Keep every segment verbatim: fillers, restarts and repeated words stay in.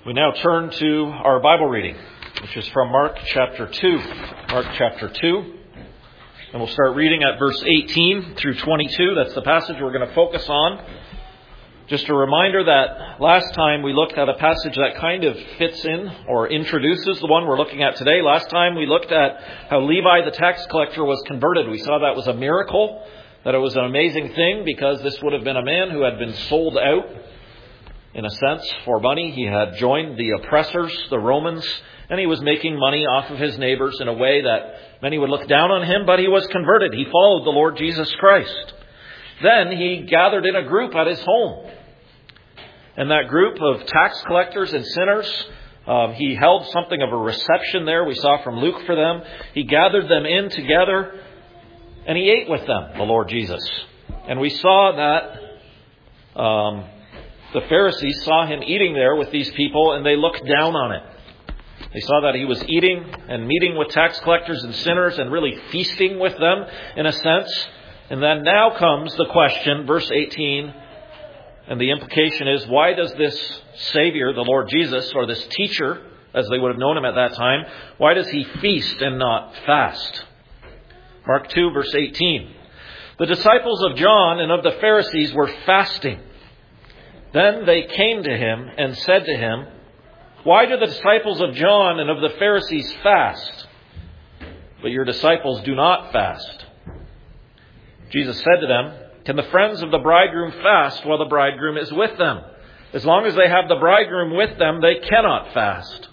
We now turn to our Bible reading, which is from Mark chapter two. Mark chapter two. And we'll start reading at verse eighteen through twenty-two. That's the passage we're going to focus on. Just a reminder that last time we looked at a passage that kind of fits in or introduces the one we're looking at today. Last time we looked at how Levi the tax collector was converted. We saw that was a miracle, that it was an amazing thing because this would have been a man who had been sold out, in a sense, for money. He had joined the oppressors, the Romans, and he was making money off of his neighbors in a way that many would look down on him, but he was converted. He followed the Lord Jesus Christ. Then he gathered in a group at his home. And that group of tax collectors and sinners, um, he held something of a reception there. We saw from Luke for them. He gathered them in together and he ate with them, the Lord Jesus. And we saw that um, the Pharisees saw him eating there with these people and they looked down on it. They saw that he was eating and meeting with tax collectors and sinners and really feasting with them in a sense. And then now comes the question, verse eighteen. And the implication is, why does this Savior, the Lord Jesus, or this teacher, as they would have known him at that time, why does he feast and not fast? Mark two, verse eighteen. The disciples of John and of the Pharisees were fasting. Then they came to him and said to him, why do the disciples of John and of the Pharisees fast, but your disciples do not fast? Jesus said to them, can the friends of the bridegroom fast while the bridegroom is with them? As long as they have the bridegroom with them, they cannot fast.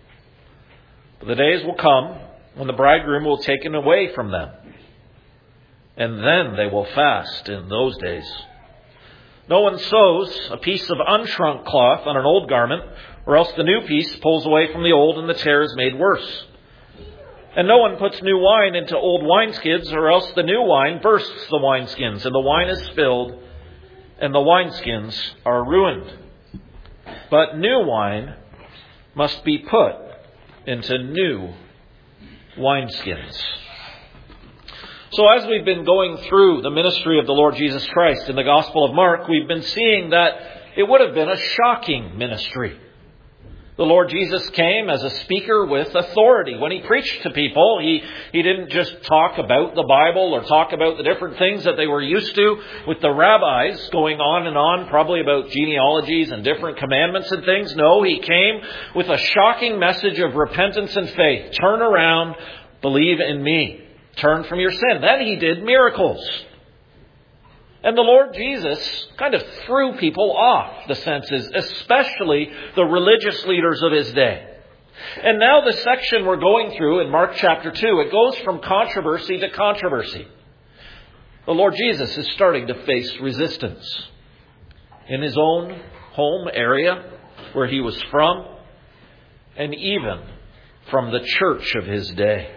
But the days will come when the bridegroom will be taken away from them, and then they will fast in those days. No one sews a piece of unshrunk cloth on an old garment, or else the new piece pulls away from the old and the tear is made worse. And no one puts new wine into old wineskins, or else the new wine bursts the wineskins, and the wine is spilled, and the wineskins are ruined. But new wine must be put into new wineskins. So as we've been going through the ministry of the Lord Jesus Christ in the Gospel of Mark, we've been seeing that it would have been a shocking ministry. The Lord Jesus came as a speaker with authority. When he preached to people, he, he didn't just talk about the Bible or talk about the different things that they were used to with the rabbis going on and on, probably about genealogies and different commandments and things. No, he came with a shocking message of repentance and faith. Turn around, believe in me. Turn from your sin. Then he did miracles. And the Lord Jesus kind of threw people off the senses, especially the religious leaders of his day. And now the section we're going through in Mark chapter two, it goes from controversy to controversy. The Lord Jesus is starting to face resistance in his own home area where he was from, and even from the church of his day.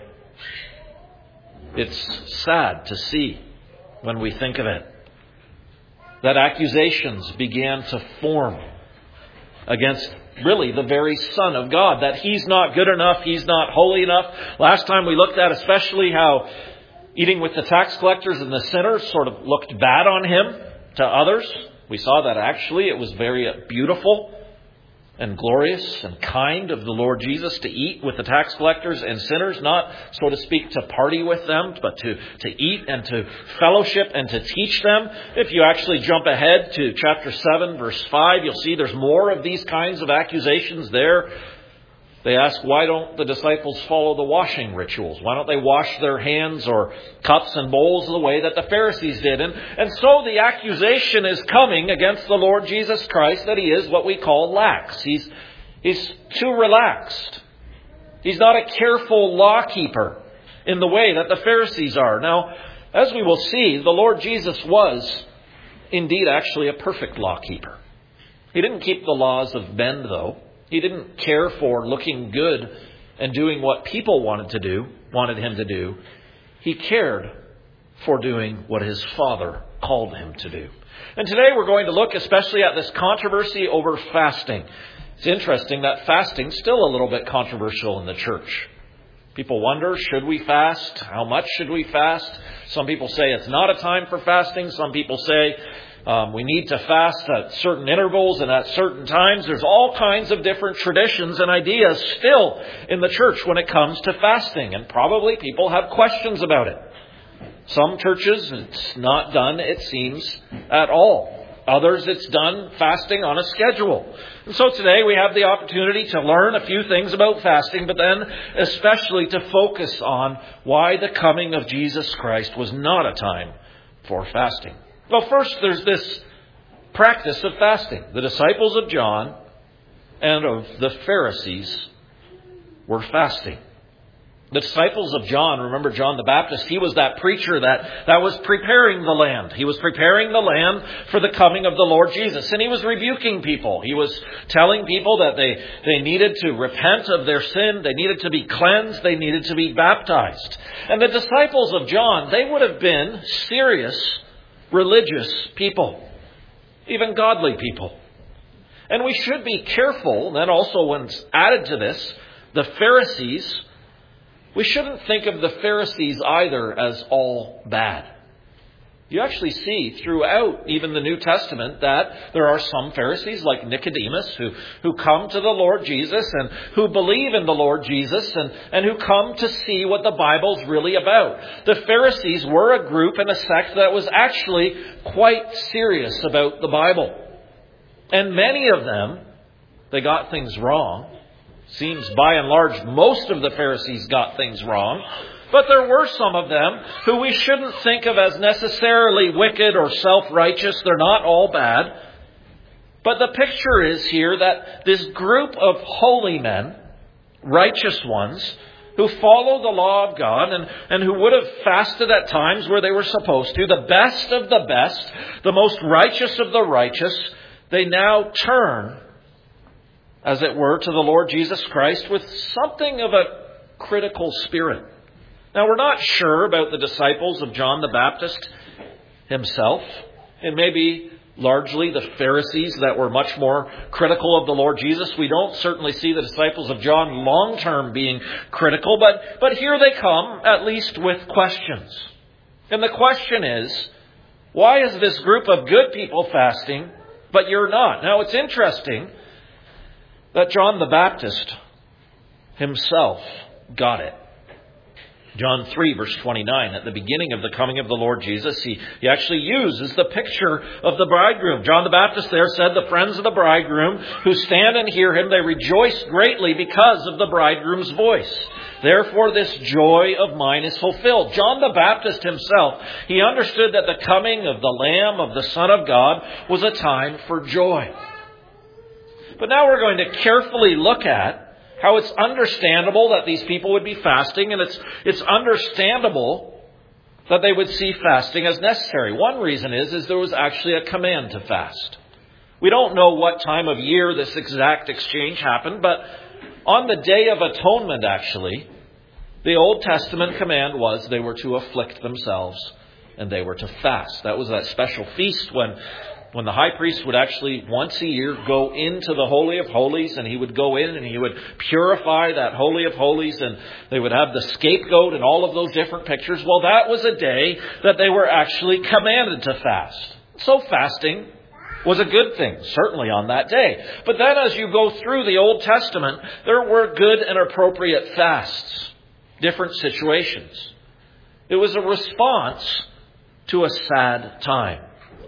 It's sad to see when we think of it, that accusations began to form against really the very Son of God, that he's not good enough, he's not holy enough. Last time we looked at especially how eating with the tax collectors and the sinners sort of looked bad on him to others. We saw that actually it was very beautiful and glorious and kind of the Lord Jesus to eat with the tax collectors and sinners, not, so to speak, to party with them, but to, to eat and to fellowship and to teach them. If you actually jump ahead to chapter seven, verse five, you'll see there's more of these kinds of accusations there. They ask, why don't the disciples follow the washing rituals? Why don't they wash their hands or cups and bowls the way that the Pharisees did? And, and so the accusation is coming against the Lord Jesus Christ that he is what we call lax. He's, he's too relaxed. He's not a careful law keeper in the way that the Pharisees are. Now, as we will see, the Lord Jesus was indeed actually a perfect law keeper. He didn't keep the laws of men, though. He didn't care for looking good and doing what people wanted to do, wanted him to do. He cared for doing what his Father called him to do. And today we're going to look especially at this controversy over fasting. It's interesting that fasting is still a little bit controversial in the church. People wonder, should we fast? How much should we fast? Some people say it's not a time for fasting. Some people say Um, we need to fast at certain intervals and at certain times. There's all kinds of different traditions and ideas still in the church when it comes to fasting. And probably people have questions about it. Some churches, it's not done, it seems, at all. Others, it's done fasting on a schedule. And so today we have the opportunity to learn a few things about fasting, but then especially to focus on why the coming of Jesus Christ was not a time for fasting. Well, first, there's this practice of fasting. The disciples of John and of the Pharisees were fasting. The disciples of John, remember John the Baptist, he was that preacher that, that was preparing the land. He was preparing the land for the coming of the Lord Jesus. And he was rebuking people. He was telling people that they, they needed to repent of their sin. They needed to be cleansed. They needed to be baptized. And the disciples of John, they would have been serious religious people, even godly people. And we should be careful, then also when added to this, the Pharisees, we shouldn't think of the Pharisees either as all bad. You actually see throughout even the New Testament that there are some Pharisees like Nicodemus who, who come to the Lord Jesus and who believe in the Lord Jesus and, and who come to see what the Bible's really about. The Pharisees were a group and a sect that was actually quite serious about the Bible. And many of them, they got things wrong. Seems by and large most of the Pharisees got things wrong. But there were some of them who we shouldn't think of as necessarily wicked or self-righteous. They're not all bad. But the picture is here that this group of holy men, righteous ones, who follow the law of God and, and who would have fasted at times where they were supposed to, the best of the best, the most righteous of the righteous, they now turn, as it were, to the Lord Jesus Christ with something of a critical spirit. Now, we're not sure about the disciples of John the Baptist himself. It may be largely the Pharisees that were much more critical of the Lord Jesus. We don't certainly see the disciples of John long-term being critical, but, but here they come, at least with questions. And the question is, why is this group of good people fasting, but you're not? Now, it's interesting that John the Baptist himself got it. John three, verse twenty-nine, at the beginning of the coming of the Lord Jesus, he, he actually uses the picture of the bridegroom. John the Baptist there said, the friends of the bridegroom who stand and hear him, they rejoice greatly because of the bridegroom's voice. Therefore this joy of mine is fulfilled. John the Baptist himself, he understood that the coming of the Lamb, of the Son of God, was a time for joy. But now we're going to carefully look at how it's understandable that these people would be fasting, and it's it's understandable that they would see fasting as necessary. One reason is, is there was actually a command to fast. We don't know what time of year this exact exchange happened, but on the Day of Atonement, actually, the Old Testament command was they were to afflict themselves and they were to fast. That was that special feast when When the high priest would actually once a year go into the Holy of Holies, and he would go in and he would purify that Holy of Holies, and they would have the scapegoat and all of those different pictures. Well, that was a day that they were actually commanded to fast. So fasting was a good thing, certainly on that day. But then as you go through the Old Testament, there were good and appropriate fasts, different situations. It was a response to a sad time.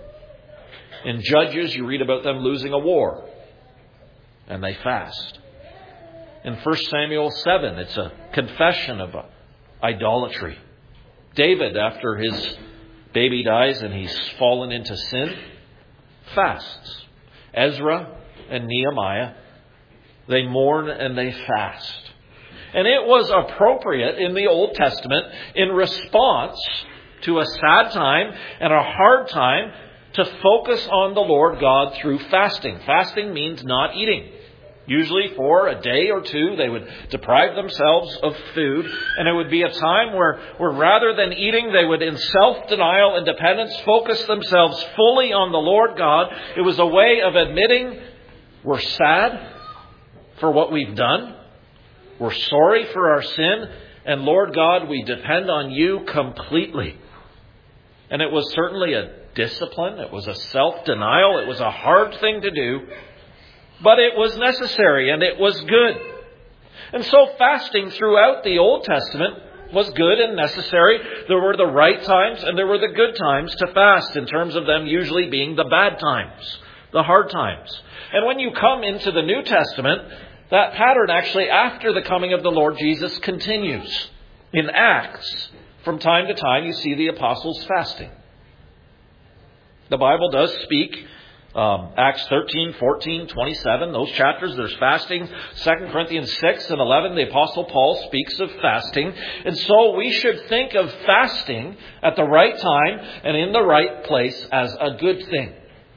In Judges, you read about them losing a war, and they fast. In First Samuel seven, it's a confession of idolatry. David, after his baby dies and he's fallen into sin, fasts. Ezra and Nehemiah, they mourn and they fast. And it was appropriate in the Old Testament in response to a sad time and a hard time to focus on the Lord God through fasting. Fasting means not eating. Usually for a day or two, they would deprive themselves of food. And it would be a time where, where rather than eating, they would, in self-denial and dependence, focus themselves fully on the Lord God. It was a way of admitting we're sad for what we've done. We're sorry for our sin. And Lord God, we depend on you completely. And it was certainly a discipline. It was a self-denial. It was a hard thing to do. But it was necessary and it was good. And so fasting throughout the Old Testament was good and necessary. There were the right times and there were the good times to fast, in terms of them usually being the bad times, the hard times. And when you come into the New Testament, that pattern actually, after the coming of the Lord Jesus, continues. In Acts, from time to time, you see the apostles fasting. The Bible does speak, um, Acts thirteen, fourteen, twenty-seven, those chapters, there's fasting. Second Corinthians six and eleven, the Apostle Paul speaks of fasting. And so we should think of fasting at the right time and in the right place as a good thing.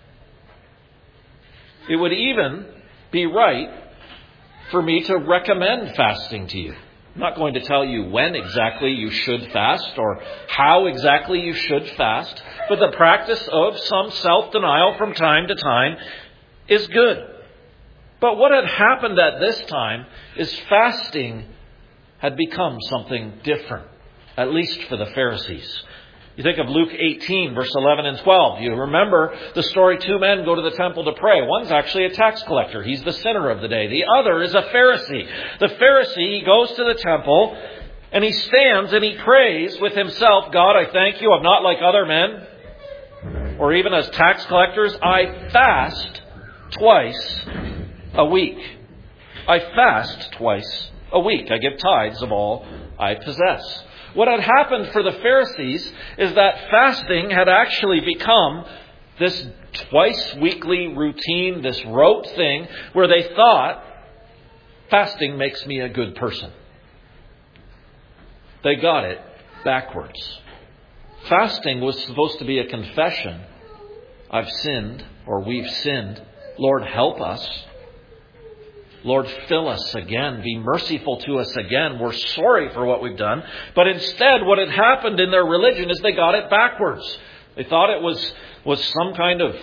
It would even be right for me to recommend fasting to you. I'm not going to tell you when exactly you should fast or how exactly you should fast, but the practice of some self-denial from time to time is good. But what had happened at this time is fasting had become something different, at least for the Pharisees. You think of Luke eighteen, verse eleven and twelve. You remember the story, two men go to the temple to pray. One's actually a tax collector. He's the sinner of the day. The other is a Pharisee. The Pharisee, he goes to the temple and he stands and he prays with himself, God, I thank you. I'm not like other men. Or even as tax collectors, I fast twice a week. I fast twice a week. I give tithes of all I possess. What had happened for the Pharisees is that fasting had actually become this twice weekly routine, this rote thing where they thought, fasting makes me a good person. They got it backwards. Fasting was supposed to be a confession. I've sinned, or we've sinned. Lord, help us. Lord, fill us again. Be merciful to us again. We're sorry for what we've done. But instead, what had happened in their religion is they got it backwards. They thought it was, was some kind of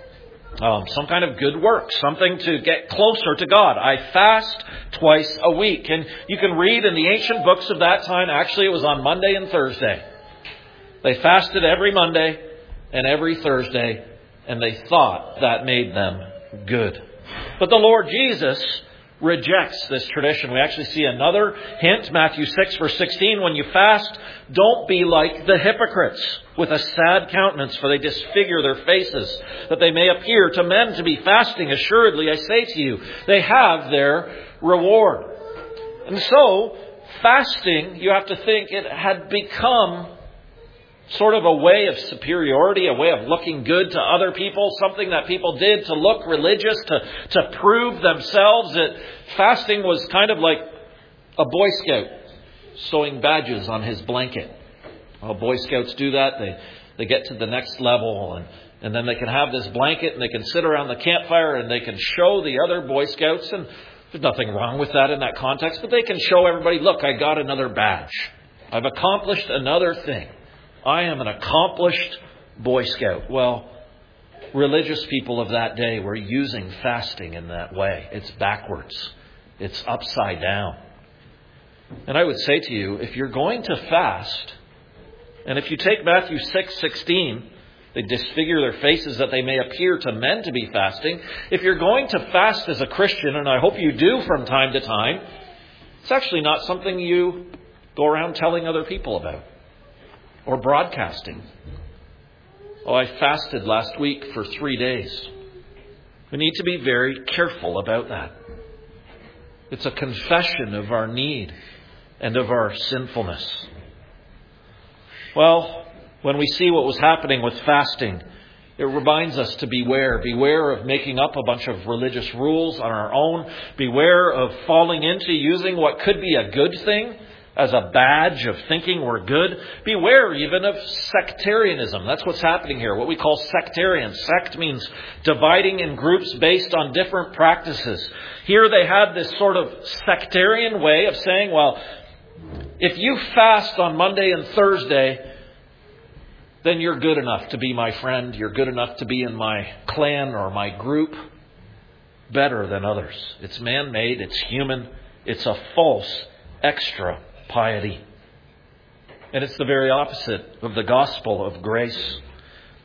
um, some kind of good work, something to get closer to God. I fast twice a week. And you can read in the ancient books of that time, actually it was on Monday and Thursday. They fasted every Monday and every Thursday, and they thought that made them good. But the Lord Jesus rejects this tradition. We actually see another hint, Matthew six, verse sixteen. When you fast, don't be like the hypocrites with a sad countenance, for they disfigure their faces, that they may appear to men to be fasting. Assuredly, I say to you, they have their reward. And so, fasting, you have to think, it had become sort of a way of superiority, a way of looking good to other people, something that people did to look religious, to, to prove themselves. That fasting was kind of like a Boy Scout sewing badges on his blanket. Well, Boy Scouts do that. They they get to the next level, and, and then they can have this blanket and they can sit around the campfire and they can show the other Boy Scouts, and there's nothing wrong with that in that context, but they can show everybody, look, I got another badge. I've accomplished another thing. I am an accomplished Boy Scout. Well, religious people of that day were using fasting in that way. It's backwards. It's upside down. And I would say to you, if you're going to fast, and if you take Matthew six sixteen, they disfigure their faces that they may appear to men to be fasting. If you're going to fast as a Christian, and I hope you do from time to time, it's actually not something you go around telling other people about. Or broadcasting. Oh, I fasted last week for three days. We need to be very careful about that. It's a confession of our need and of our sinfulness. Well, when we see what was happening with fasting, it reminds us to beware. Beware of making up a bunch of religious rules on our own. Beware of falling into using what could be a good thing as a badge of thinking we're good. Beware even of sectarianism. That's what's happening here. What we call sectarian. Sect means dividing in groups based on different practices. Here they had this sort of sectarian way of saying, well, if you fast on Monday and Thursday, then you're good enough to be my friend. You're good enough to be in my clan or my group. Better than others. It's man-made. It's human. It's a false extra piety. And it's the very opposite of the gospel of grace.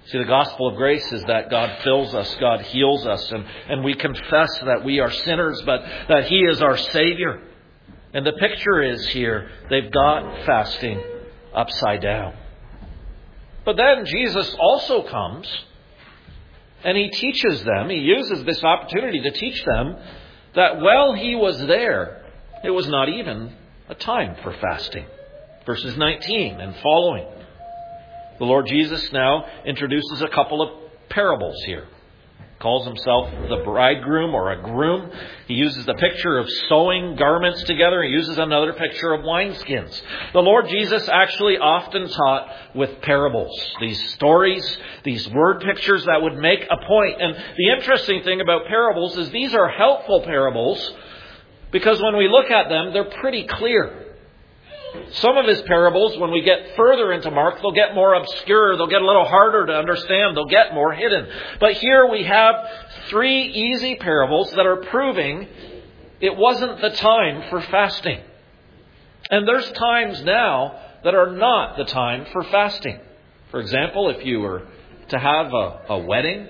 See, the gospel of grace is that God fills us, God heals us, and, and we confess that we are sinners, but that He is our Savior. And the picture is here, they've got fasting upside down. But then Jesus also comes and He teaches them, He uses this opportunity to teach them that while He was there, it was not even a time for fasting. Verses nineteen and following. The Lord Jesus now introduces a couple of parables here. He calls Himself the bridegroom or a groom. He uses the picture of sewing garments together. He uses another picture of wineskins. The Lord Jesus actually often taught with parables. These stories, these word pictures that would make a point. And the interesting thing about parables is these are helpful parables because when we look at them, they're pretty clear. Some of His parables, when we get further into Mark, they'll get more obscure. They'll get a little harder to understand. They'll get more hidden. But here we have three easy parables that are proving it wasn't the time for fasting. And there's times now that are not the time for fasting. For example, if you were to have a, a wedding,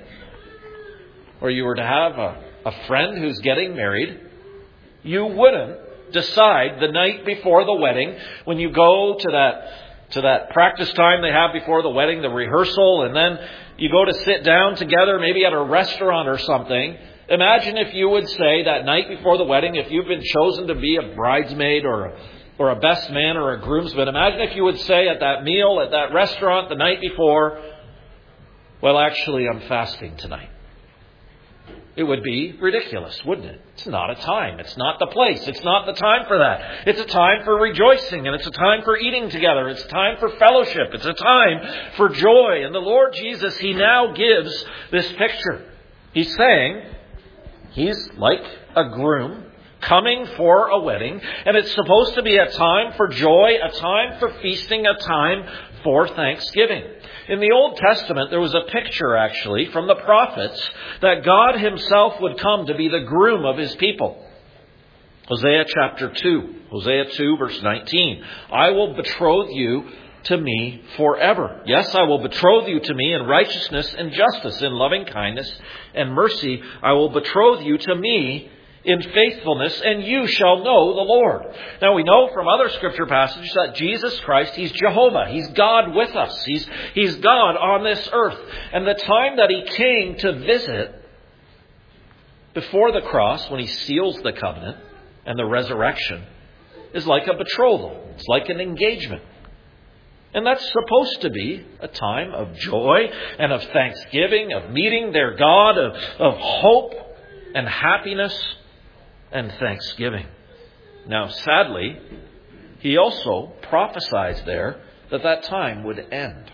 or you were to have a, a friend who's getting married, you wouldn't decide the night before the wedding, when you go to that to that practice time they have before the wedding, the rehearsal, and then you go to sit down together, maybe at a restaurant or something. Imagine if you would say that night before the wedding, if you've been chosen to be a bridesmaid or a, or a best man or a groomsman, imagine if you would say at that meal, at that restaurant the night before, well, actually, I'm fasting tonight. It would be ridiculous, wouldn't it? It's not a time. It's not the place. It's not the time for that. It's a time for rejoicing, and it's a time for eating together. It's a time for fellowship. It's a time for joy. And the Lord Jesus, He now gives this picture. He's saying He's like a groom coming for a wedding, and it's supposed to be a time for joy, a time for feasting, a time for thanksgiving. In the Old Testament, there was a picture, actually, from the prophets that God Himself would come to be the groom of His people. Hosea chapter two. Hosea two, verse nineteen. I will betroth you to me forever. Yes, I will betroth you to me in righteousness and justice, in loving kindness and mercy. I will betroth you to me in faithfulness, and you shall know the Lord. Now we know from other scripture passages that Jesus Christ, He's Jehovah. He's God with us. He's, he's God on this earth. And the time that He came to visit before the cross, when He seals the covenant and the resurrection, is like a betrothal. It's like an engagement. And that's supposed to be a time of joy and of thanksgiving, of meeting their God, of, of hope and happiness and thanksgiving. Now, sadly, He also prophesies there that that time would end.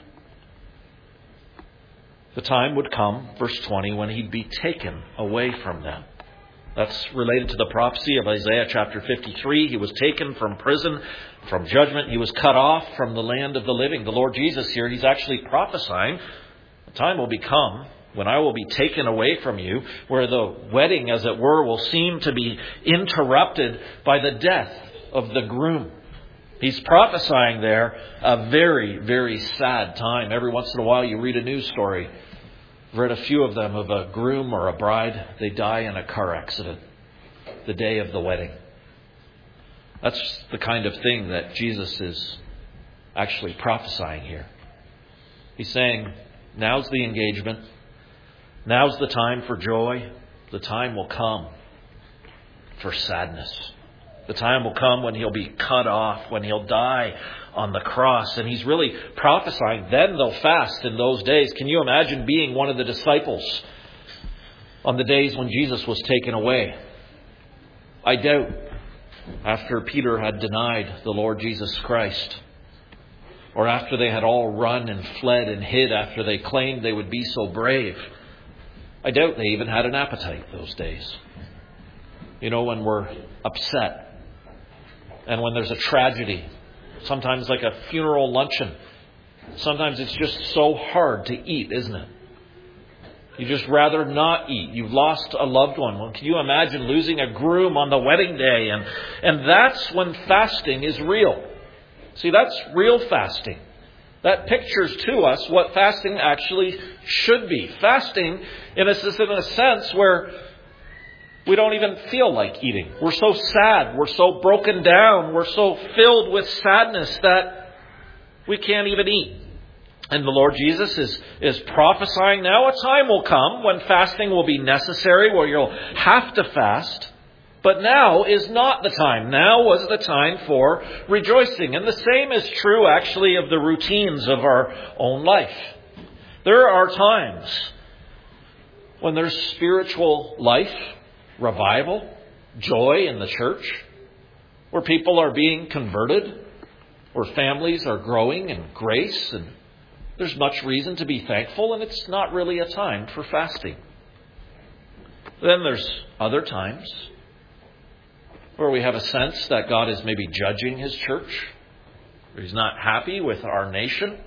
The time would come, verse twenty, when He'd be taken away from them. That's related to the prophecy of Isaiah chapter fifty-three. He was taken from prison, from judgment. He was cut off from the land of the living. The Lord Jesus here, He's actually prophesying the time will become when I will be taken away from you, where the wedding, as it were, will seem to be interrupted by the death of the groom. He's prophesying there a very, very sad time. Every once in a while you read a news story. I've read a few of them of a groom or a bride. They die in a car accident the day of the wedding. That's the kind of thing that Jesus is actually prophesying here. He's saying, now's the engagement. Now's the time for joy. The time will come for sadness. The time will come when He'll be cut off, when He'll die on the cross. And He's really prophesying, then they'll fast in those days. Can you imagine being one of the disciples on the days when Jesus was taken away? I doubt, after Peter had denied the Lord Jesus Christ, or after they had all run and fled and hid after they claimed they would be so brave, I doubt they even had an appetite those days. You know, when we're upset and when there's a tragedy, sometimes like a funeral luncheon, sometimes it's just so hard to eat, isn't it? You just rather not eat. You've lost a loved one. Well, can you imagine losing a groom on the wedding day? And, and that's when fasting is real. See, that's real fasting. that pictures to us what fasting actually should be. Fasting, in a, in a sense, where we don't even feel like eating. We're so sad. We're so broken down. We're so filled with sadness that we can't even eat. And the Lord Jesus is, is prophesying now a time will come when fasting will be necessary, where you'll have to fast. But now is not the time. Now was the time for rejoicing. And the same is true, actually, of the routines of our own life. There are times when there's spiritual life, revival, joy in the church, where people are being converted, where families are growing in grace, and there's much reason to be thankful, and it's not really a time for fasting. Then there's other times where we have a sense that God is maybe judging His church, where He's not happy with our nation,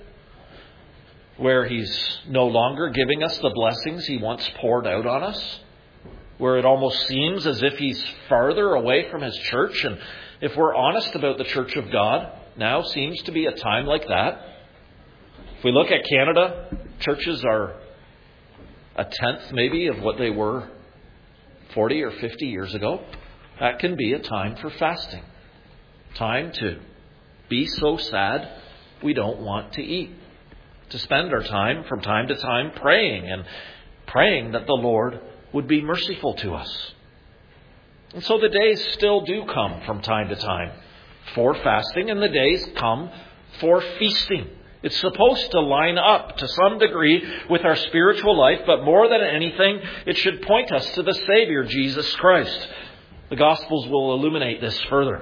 where He's no longer giving us the blessings He once poured out on us, where it almost seems as if He's farther away from His church. And if we're honest about the church of God, now seems to be a time like that. If we look at Canada, churches are a tenth maybe of what they were forty or fifty years ago. That can be a time for fasting. Time to be so sad we don't want to eat. To spend our time from time to time praying and praying that the Lord would be merciful to us. And so the days still do come from time to time for fasting, and the days come for feasting. It's supposed to line up to some degree with our spiritual life, but more than anything, it should point us to the Savior, Jesus Christ. The Gospels will illuminate this further.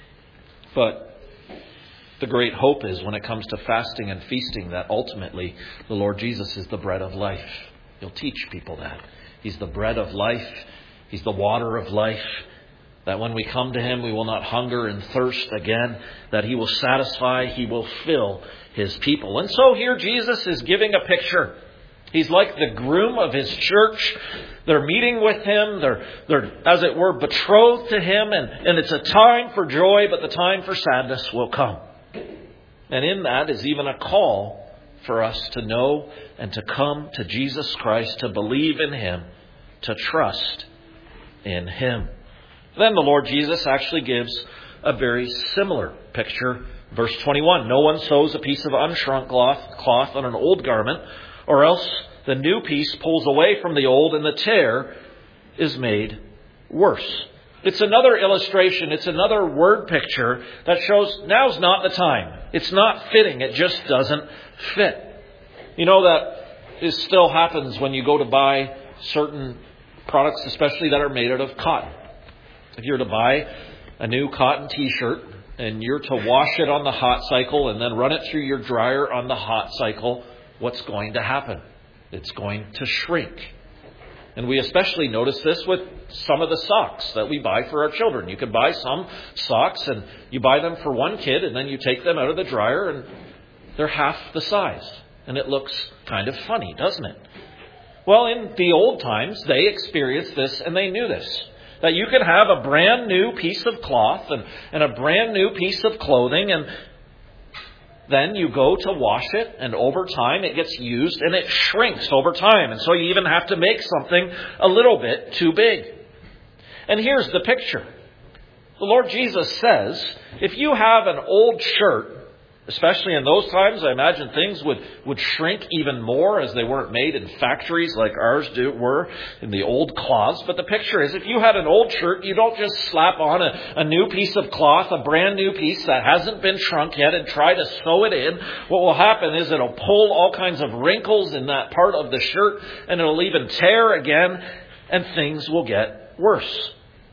But the great hope is, when it comes to fasting and feasting, that ultimately the Lord Jesus is the bread of life. He'll teach people that. He's the bread of life. He's the water of life. That when we come to Him, we will not hunger and thirst again. That He will satisfy, He will fill His people. And so here Jesus is giving a picture. He's like the groom of His church. They're meeting with Him. They're, they're as it were, betrothed to Him. And, and it's a time for joy, but the time for sadness will come. And in that is even a call for us to know and to come to Jesus Christ, to believe in Him, to trust in Him. Then the Lord Jesus actually gives a very similar picture. Verse twenty-one, no one sews a piece of unshrunk cloth, cloth on an old garment, or else the new piece pulls away from the old, and the tear is made worse. It's another illustration. It's another word picture that shows now's not the time. It's not fitting. It just doesn't fit. You know, that is still happens when you go to buy certain products, especially that are made out of cotton. If you're to buy a new cotton t-shirt and you're to wash it on the hot cycle and then run it through your dryer on the hot cycle, what's going to happen? It's going to shrink. And we especially notice this with some of the socks that we buy for our children. You can buy some socks and you buy them for one kid, and then you take them out of the dryer and they're half the size. And it looks kind of funny, doesn't it? Well, in the old times, they experienced this and they knew this. That you could have a brand new piece of cloth and, and a brand new piece of clothing, and then you go to wash it, and over time it gets used and it shrinks over time. And so you even have to make something a little bit too big. And here's the picture. The Lord Jesus says, if you have an old shirt, especially in those times, I imagine things would, would shrink even more as they weren't made in factories like ours do, were in the old cloths. But the picture is, if you had an old shirt, you don't just slap on a, a new piece of cloth, a brand new piece that hasn't been shrunk yet, and try to sew it in. What will happen is it'll pull all kinds of wrinkles in that part of the shirt, and it'll even tear again, and things will get worse.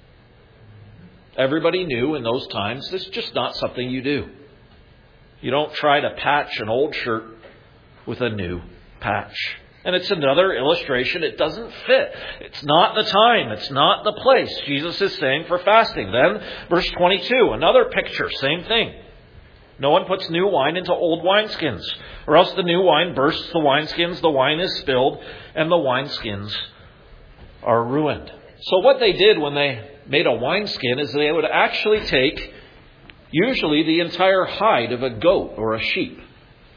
Everybody knew in those times, this is just not something you do. You don't try to patch an old shirt with a new patch. And it's another illustration. It doesn't fit. It's not the time. It's not the place. Jesus is saying for fasting. Then, verse twenty-two, another picture, same thing. No one puts new wine into old wineskins, or else the new wine bursts the wineskins, the wine is spilled, and the wineskins are ruined. So what they did when they made a wineskin is they would actually take usually the entire hide of a goat or a sheep.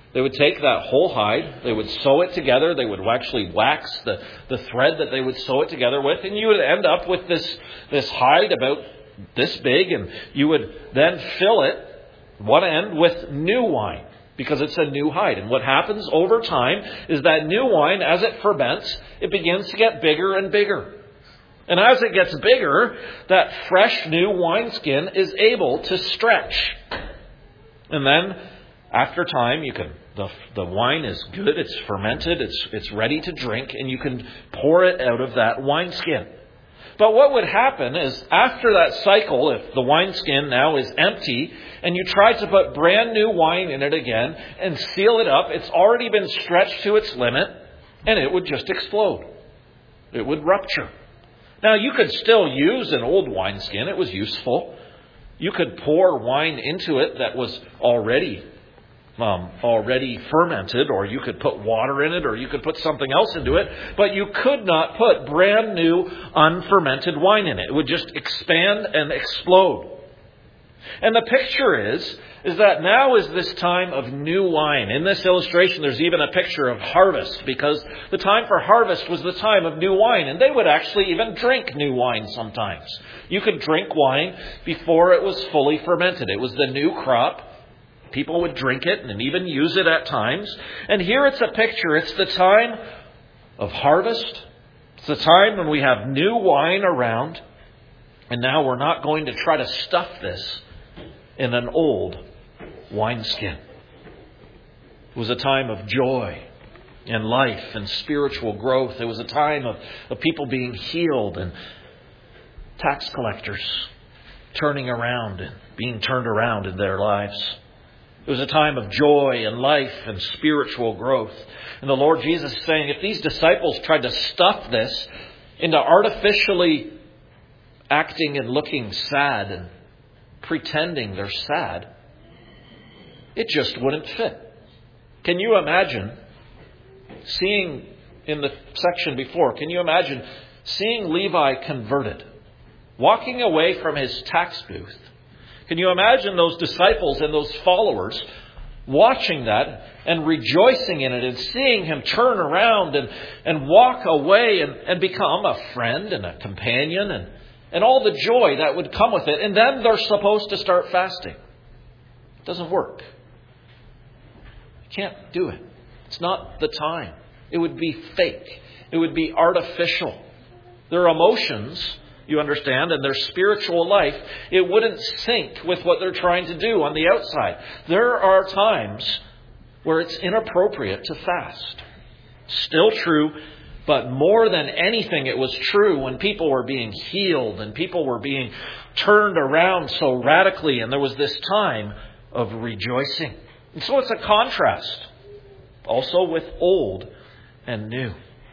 They would take that whole hide, they would sew it together, they would actually wax the, the thread that they would sew it together with, and you would end up with this, this hide about this big, and you would then fill it, one end, with new wine, because it's a new hide. And what happens over time is that new wine, as it ferments, it begins to get bigger and bigger. And as it gets bigger, that fresh new wineskin is able to stretch. And then, after time, you can the the wine is good, it's fermented, it's it's ready to drink, and you can pour it out of that wineskin. But what would happen is, after that cycle, if the wineskin now is empty, and you try to put brand new wine in it again and seal it up, it's already been stretched to its limit, and it would just explode. It would rupture. Now, you could still use an old wineskin. It was useful. You could pour wine into it that was already um, already fermented, or you could put water in it, or you could put something else into it, but you could not put brand new unfermented wine in it. It would just expand and explode. And the picture is, is that now is this time of new wine. In this illustration, there's even a picture of harvest, because the time for harvest was the time of new wine. And they would actually even drink new wine sometimes. You could drink wine before it was fully fermented. It was the new crop. People would drink it and even use it at times. And here it's a picture. It's the time of harvest. It's the time when we have new wine around. And now we're not going to try to stuff this in an old wineskin. It was a time of joy and life and spiritual growth. It was a time of, of people being healed and tax collectors turning around and being turned around in their lives. It was a time of joy and life and spiritual growth. And the Lord Jesus is saying, if these disciples tried to stuff this into artificially acting and looking sad and pretending they're sad, it just wouldn't fit. Can you imagine seeing, in the section before, can you imagine seeing Levi converted, walking away from his tax booth? Can you imagine those disciples and those followers watching that and rejoicing in it and seeing him turn around and, and walk away and, and become a friend and a companion and, and all the joy that would come with it? And then they're supposed to start fasting. It doesn't work. You can't do it. It's not the time. It would be fake. It would be artificial. Their emotions, you understand, and their spiritual life, it wouldn't sync with what they're trying to do on the outside. There are times where it's inappropriate to fast. Still true, but more than anything, it was true when people were being healed and people were being turned around so radically, and there was this time of rejoicing. And so it's a contrast also with old and new.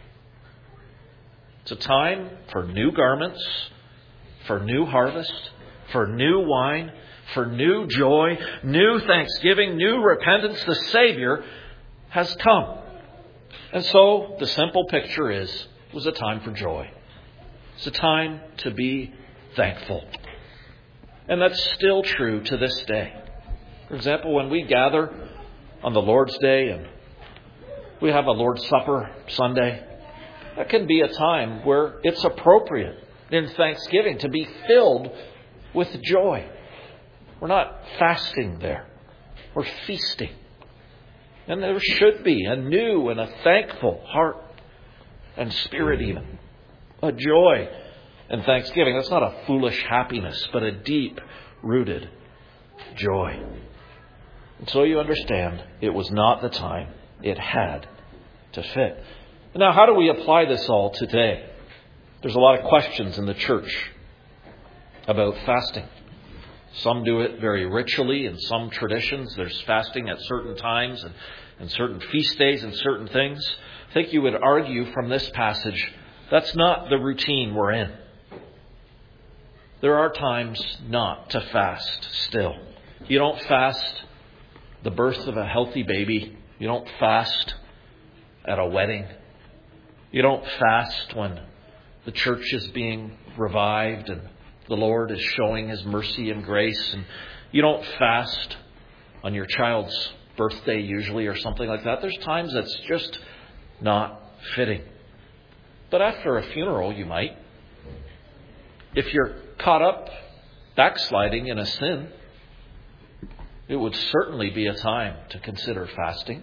It's a time for new garments, for new harvest, for new wine, for new joy, new thanksgiving, new repentance. The Savior has come. And so the simple picture is, it was a time for joy. It's a time to be thankful. And that's still true to this day. For example, when we gather on the Lord's Day and we have a Lord's Supper Sunday, that can be a time where it's appropriate in Thanksgiving to be filled with joy. We're not fasting there. We're feasting. And there should be a new and a thankful heart and spirit even. A joy and thanksgiving. That's not a foolish happiness, but a deep-rooted joy. And so you understand, it was not the time. It had to fit. Now, how do we apply this all today? There's a lot of questions in the church about fasting. Some do it very ritually in some traditions. There's fasting at certain times and, and certain feast days and certain things. I think you would argue from this passage, that's not the routine we're in. There are times not to fast still. You don't fast the birth of a healthy baby. You don't fast at a wedding. You don't fast when the church is being revived and the Lord is showing His mercy and grace. And you don't fast on your child's birthday usually or something like that. There's times that's just not fitting. But after a funeral, you might. If you're caught up backsliding in a sin, it would certainly be a time to consider fasting.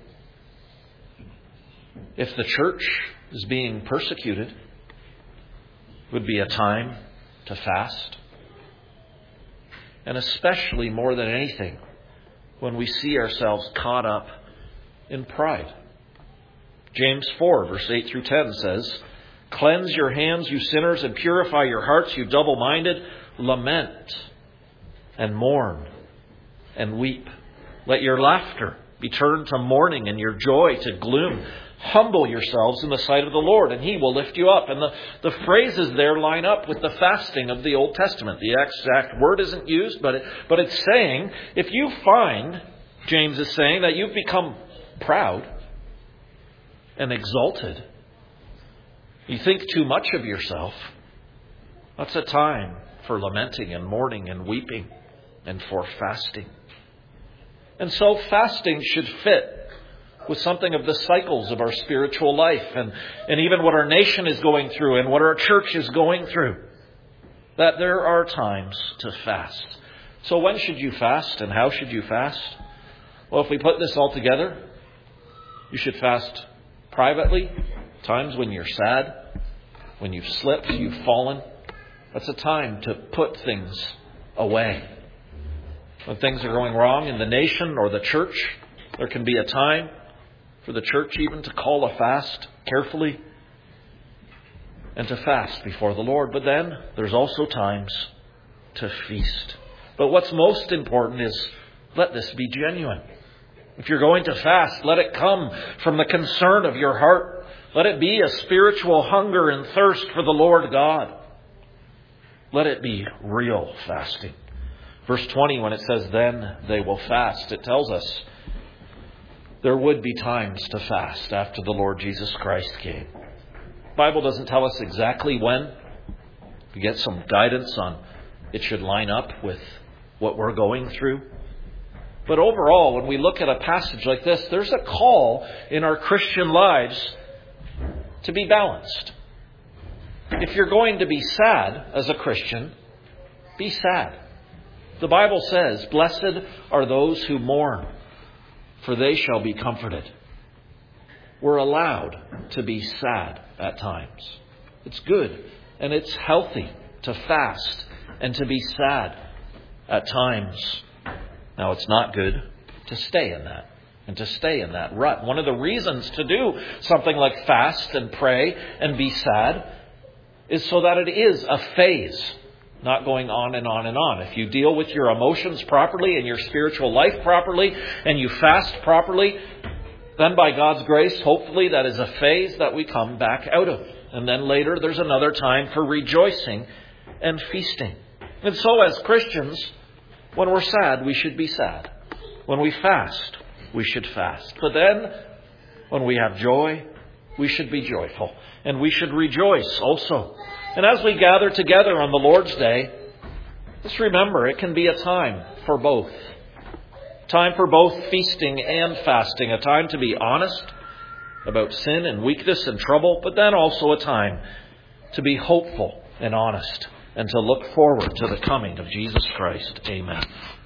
If the church is being persecuted, it would be a time to fast. And especially more than anything, when we see ourselves caught up in pride. James four, verse eight through ten says, "Cleanse your hands, you sinners, and purify your hearts, you double-minded. Lament and mourn and weep. Let your laughter be turned to mourning and your joy to gloom. Humble yourselves in the sight of the Lord, and He will lift you up." And the, the phrases there line up with the fasting of the Old Testament. The exact word isn't used, but, it, but it's saying, if you find, James is saying, that you've become proud and exalted, you think too much of yourself, that's a time for lamenting and mourning and weeping and for fasting. And so fasting should fit with something of the cycles of our spiritual life and, and even what our nation is going through and what our church is going through. That there are times to fast. So when should you fast and how should you fast? Well, if we put this all together, you should fast privately, times when you're sad, when you've slipped, you've fallen. That's a time to put things away. When things are going wrong in the nation or the church, there can be a time for the church even to call a fast carefully and to fast before the Lord. But then there's also times to feast. But what's most important is let this be genuine. If you're going to fast, let it come from the concern of your heart. Let it be a spiritual hunger and thirst for the Lord God. Let it be real fasting. Verse twenty, when it says, "Then they will fast," it tells us there would be times to fast after the Lord Jesus Christ came. The Bible doesn't tell us exactly when. We get some guidance on it should line up with what we're going through. But overall, when we look at a passage like this, there's a call in our Christian lives to be balanced. If you're going to be sad as a Christian, be sad. The Bible says, "Blessed are those who mourn, for they shall be comforted." We're allowed to be sad at times. It's good and it's healthy to fast and to be sad at times. Now, it's not good to stay in that and to stay in that rut. One of the reasons to do something like fast and pray and be sad is so that it is a phase, not going on and on and on. If you deal with your emotions properly and your spiritual life properly and you fast properly, then by God's grace, hopefully that is a phase that we come back out of. And then later there's another time for rejoicing and feasting. And so as Christians, when we're sad, we should be sad. When we fast, we should fast. But then, when we have joy, we should be joyful. And we should rejoice also. And as we gather together on the Lord's Day, let's remember it can be a time for both. Time for both feasting and fasting. A time to be honest about sin and weakness and trouble, but then also a time to be hopeful and honest and to look forward to the coming of Jesus Christ. Amen.